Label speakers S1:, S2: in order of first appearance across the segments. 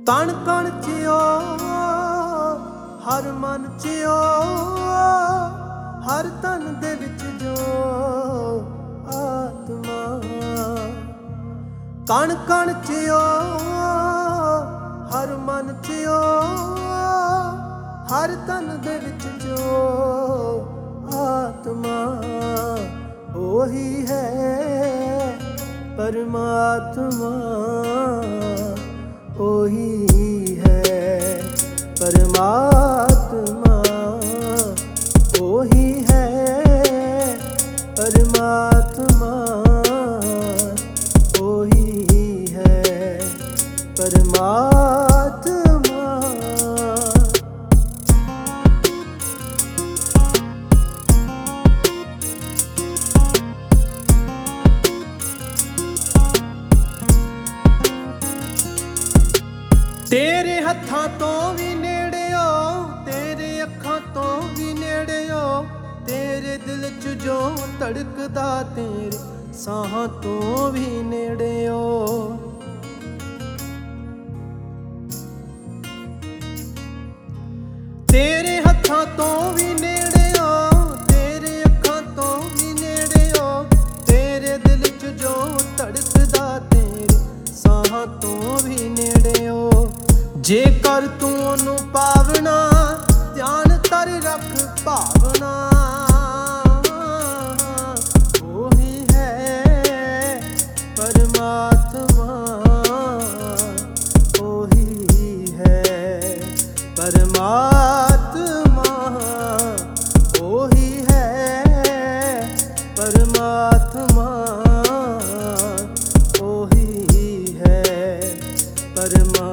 S1: ਕਣ ਕਣ ਚਿਓ ਹਰ ਮਨ ਚਿਓ ਹਰ ਤਨ ਦੇ ਵਿੱਚ ਜੋ ਆਤਮਾ ਕਣ ਕਣ ਚਿਓ ਹਰ ਮਨ ਚਿਓ ਹਰ ਤਨ ਦੇ ਵਿੱਚ ਜੋ ਆਤਮਾ ਉਹੀ ਹੈ ਪਰਮਾਤਮਾ ਉਹੀ ਹੈ ਪਰਮਾਤਮਾ ਉਹੀ ਹੈ ਪਰਮਾਤਮਾ ਉਹੀ ਹੈ ਪਰਮਾਤਮਾ। ਤੇਰੇ ਹੱਥਾਂ ਤੋਂ ਵੀ ਨੇੜਿਓ ਤੇਰੇ ਅੱਖਾਂ ਤੋਂ ਵੀ ਨੇੜਿਓ ਤੇਰੇ ਦਿਲ 'ਚ ਜੋ ਧੜਕਦਾ ਤੇਰੇ ਸਾਹਾਂ ਤੋਂ ਵੀ ਨੇੜਿਓ ਤੇਰੇ ਹੱਥਾਂ ਤੋਂ ਵੀ ਨੇੜਿਓ ਤੇਰੇ ਅੱਖਾਂ ਤੋਂ ਵੀ ਨੇੜਿਓ ਤੇਰੇ ਦਿਲ 'ਚ ਜੋ ਧੜਕਦਾ ਤੇਰੇ ਸਾਹਾਂ ਤੋਂ ਵੀ ਨੇੜਿਓ ਜੇਕਰ ਤੂੰ ਉਹਨੂੰ ਪਾਵਣਾ ਧਿਆਨ ਤਰ ਰੱਖ ਭਾਵਨਾ ਉਹੀ ਹੈ ਪਰਮਾਤਮਾ ਉਹੀ ਹੈ ਪਰਮਾਤਮਾ ਉਹੀ ਹੈ ਪਰਮਾਤਮਾ ਉਹੀ ਹੈ ਪਰਮਾਤਮਾ।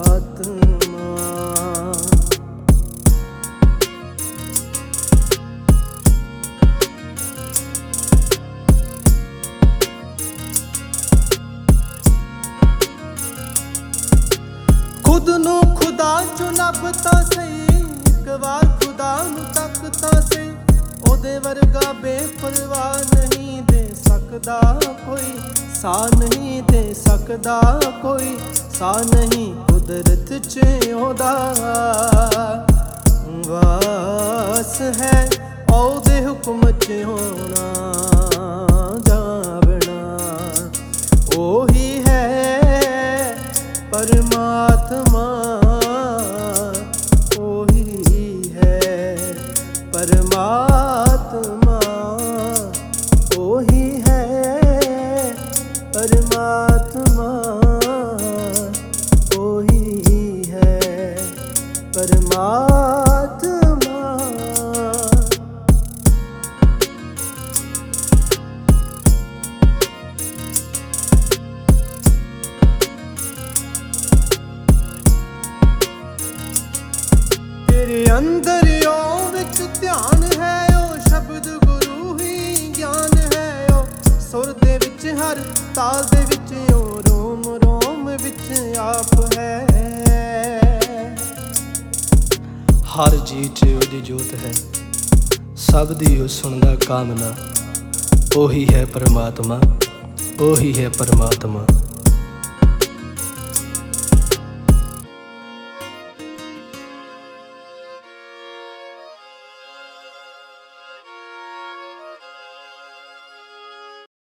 S1: ਖੁਦ ਨੂੰ ਖੁਦਾ ਚੋਂ ਲੱਭ ਤਾਂ ਸਹੀ ਇੱਕ ਵਾਰ ਖੁਦਾ ਨੂੰ ਤੱਕ ਤਾਂ ਸਹੀ ਉਹਦੇ ਵਰਗਾ ਬੇਪਰਵਾਹ ਨਹੀਂ ਦੇ ਸਕਦਾ ਕੋਈ ਸਾਹ ਨਹੀਂ ਦੇ ਸਕਦਾ ਕੋਈ ਸਾਹ ਨਹੀਂ ਕੁਦਰਤ 'ਚ ਉਹਦਾ ਵਾਸ ਹੈ ਉਹਦੇ ਹੁਕਮ 'ਚ ਹੋਣਾ ਜਾਵਣਾ ਉਹੀ ਹੈ ਪਰਮਾਤਮਾ ਉਹੀ ਹੈ ਪਰਮਾਤਮਾ ਉਹੀ ਹੈ ਪਰਮਾਤਮਾ ਉਹੀ ਹੈ ਪਰਮਾਤਮਾ। ਤੇਰੇ ਅੰਦਰ ਉਹ ਵਿੱਚ ਧਿਆਨ ਹੈ ਉਹ ਸ਼ਬਦ ਗੁਰੂ ਹੀ ਗਿਆਨ ਹੈ ਉਹ ਸੁਰ ਦੇ ਵਿੱਚ ਹਰ ਤਾਲ ਦੇ ਵਿੱਚ ਉਹ ਰੋਮ ਰੋਮ ਵਿੱਚ ਆਪ ਹੈ
S2: ਹਰ ਜੀਅ 'ਚ ਉਹਦੀ ਜੋਤ ਹੈ ਸਭ ਦੀ ਉਹ ਸੁਣਦਾ ਕਾਮਨਾ ਉਹੀ ਹੈ ਪਰਮਾਤਮਾ ਉਹੀ ਹੈ ਪਰਮਾਤਮਾ।